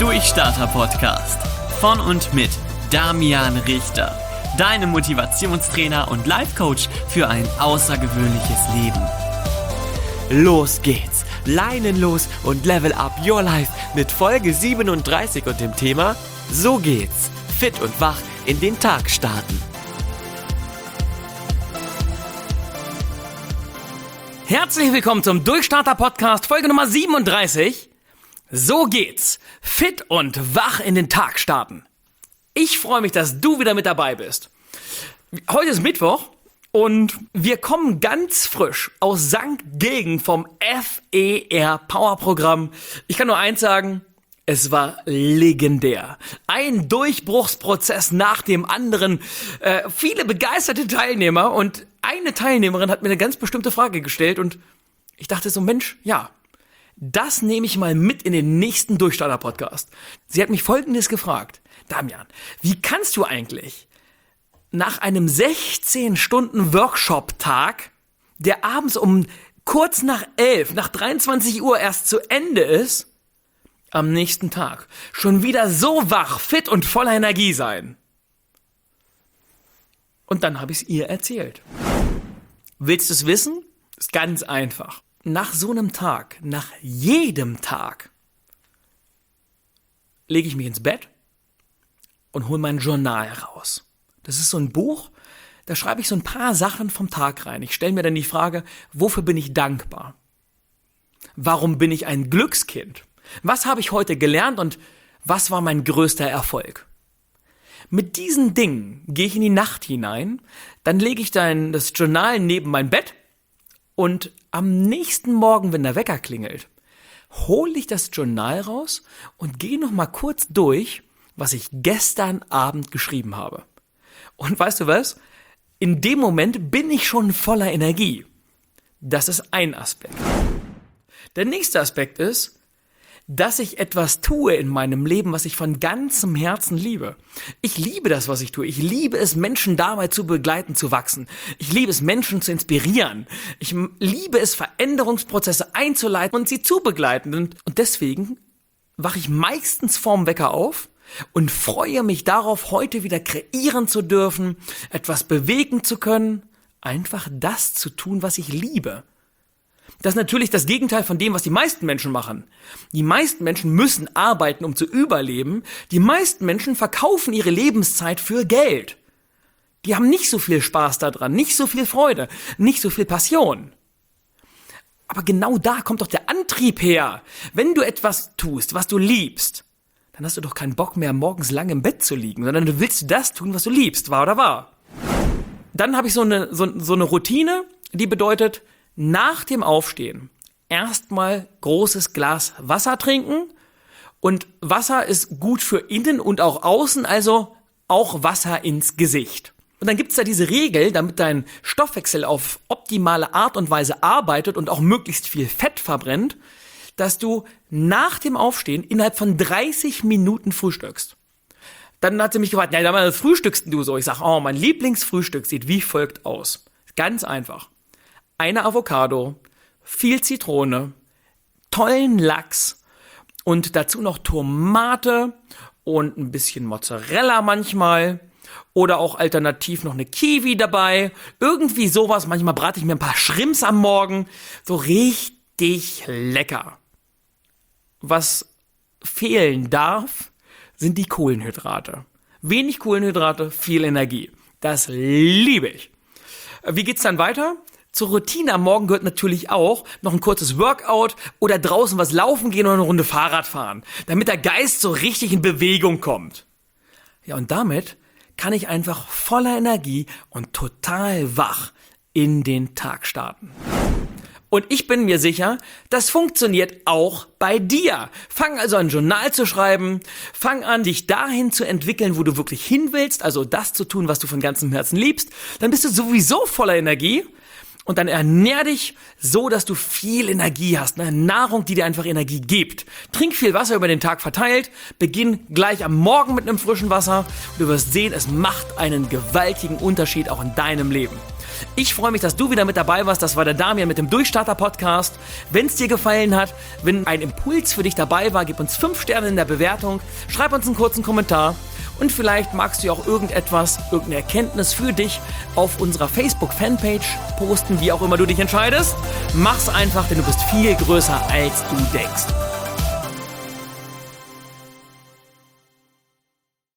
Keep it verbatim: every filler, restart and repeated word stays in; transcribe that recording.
Durchstarter-Podcast von und mit Damian Richter, deinem Motivationstrainer und Life-Coach für ein außergewöhnliches Leben. Los geht's, leinenlos und level up your life mit Folge siebenunddreißig und dem Thema So geht's, fit und wach in den Tag starten. Herzlich willkommen zum Durchstarter-Podcast, Folge Nummer siebenunddreißig. So geht's, fit und wach in den Tag starten. Ich freue mich, dass du wieder mit dabei bist. Heute ist Mittwoch und wir kommen ganz frisch aus Sankt Gilgen vom F E R Power Programm. Ich kann nur eins sagen, es war legendär. Ein Durchbruchsprozess nach dem anderen, äh, viele begeisterte Teilnehmer und eine Teilnehmerin hat mir eine ganz bestimmte Frage gestellt und ich dachte so, Mensch, ja, das nehme ich mal mit in den nächsten Durchstarter-Podcast. Sie hat mich Folgendes gefragt. Damian, wie kannst du eigentlich nach einem sechzehn Stunden Workshop-Tag, der abends um kurz nach elf, nach dreiundzwanzig Uhr erst zu Ende ist, am nächsten Tag schon wieder so wach, fit und voller Energie sein? Und dann habe ich es ihr erzählt. Willst du es wissen? Ist ganz einfach. Nach so einem Tag, nach jedem Tag, lege ich mich ins Bett und hole mein Journal raus. Das ist so ein Buch, da schreibe ich so ein paar Sachen vom Tag rein. Ich stelle mir dann die Frage, wofür bin ich dankbar? Warum bin ich ein Glückskind? Was habe ich heute gelernt und was war mein größter Erfolg? Mit diesen Dingen gehe ich in die Nacht hinein, dann lege ich dann das Journal neben mein Bett und am nächsten Morgen, wenn der Wecker klingelt, hole ich das Journal raus und gehe noch mal kurz durch, was ich gestern Abend geschrieben habe. Und weißt du was? In dem Moment bin ich schon voller Energie. Das ist ein Aspekt. Der nächste Aspekt ist, dass ich etwas tue in meinem Leben, was ich von ganzem Herzen liebe. Ich liebe das, was ich tue. Ich liebe es, Menschen dabei zu begleiten, zu wachsen. Ich liebe es, Menschen zu inspirieren. Ich liebe es, Veränderungsprozesse einzuleiten und sie zu begleiten. Und deswegen wache ich meistens vorm Wecker auf und freue mich darauf, heute wieder kreieren zu dürfen, etwas bewegen zu können, einfach das zu tun, was ich liebe. Das ist natürlich das Gegenteil von dem, was die meisten Menschen machen. Die meisten Menschen müssen arbeiten, um zu überleben. Die meisten Menschen verkaufen ihre Lebenszeit für Geld. Die haben nicht so viel Spaß daran, nicht so viel Freude, nicht so viel Passion. Aber genau da kommt doch der Antrieb her. Wenn du etwas tust, was du liebst, dann hast du doch keinen Bock mehr, morgens lang im Bett zu liegen, sondern du willst das tun, was du liebst, wahr oder wahr? Dann habe ich so eine, so, so eine Routine, die bedeutet, nach dem Aufstehen erstmal großes Glas Wasser trinken und Wasser ist gut für innen und auch außen, also auch Wasser ins Gesicht. Und dann gibt's da diese Regel, damit dein Stoffwechsel auf optimale Art und Weise arbeitet und auch möglichst viel Fett verbrennt, dass du nach dem Aufstehen innerhalb von dreißig Minuten frühstückst. Dann hat sie mich gefragt, na, was frühstückst du so? Ich sag, oh, mein Lieblingsfrühstück sieht wie folgt aus. Ganz einfach. Eine Avocado, viel Zitrone, tollen Lachs und dazu noch Tomate und ein bisschen Mozzarella manchmal oder auch alternativ noch eine Kiwi dabei. Irgendwie sowas. Manchmal brate ich mir ein paar Shrimps am Morgen. So richtig lecker. Was fehlen darf, sind die Kohlenhydrate. Wenig Kohlenhydrate, viel Energie. Das liebe ich. Wie geht's dann weiter? Zur Routine am Morgen gehört natürlich auch noch ein kurzes Workout oder draußen was laufen gehen oder eine Runde Fahrrad fahren, damit der Geist so richtig in Bewegung kommt. Ja, und damit kann ich einfach voller Energie und total wach in den Tag starten. Und ich bin mir sicher, das funktioniert auch bei dir. Fang also an, ein Journal zu schreiben. Fang an, dich dahin zu entwickeln, wo du wirklich hin willst. Also das zu tun, was du von ganzem Herzen liebst. Dann bist du sowieso voller Energie. Und dann ernähr dich so, dass du viel Energie hast. Eine Nahrung, die dir einfach Energie gibt. Trink viel Wasser über den Tag verteilt. Beginn gleich am Morgen mit einem frischen Wasser. Und du wirst sehen, es macht einen gewaltigen Unterschied auch in deinem Leben. Ich freue mich, dass du wieder mit dabei warst. Das war der Damian mit dem Durchstarter-Podcast. Wenn es dir gefallen hat, wenn ein Impuls für dich dabei war, gib uns fünf Sterne in der Bewertung, schreib uns einen kurzen Kommentar und vielleicht magst du ja auch irgendetwas, irgendeine Erkenntnis für dich auf unserer Facebook-Fanpage posten, wie auch immer du dich entscheidest. Mach's einfach, denn du bist viel größer, als du denkst.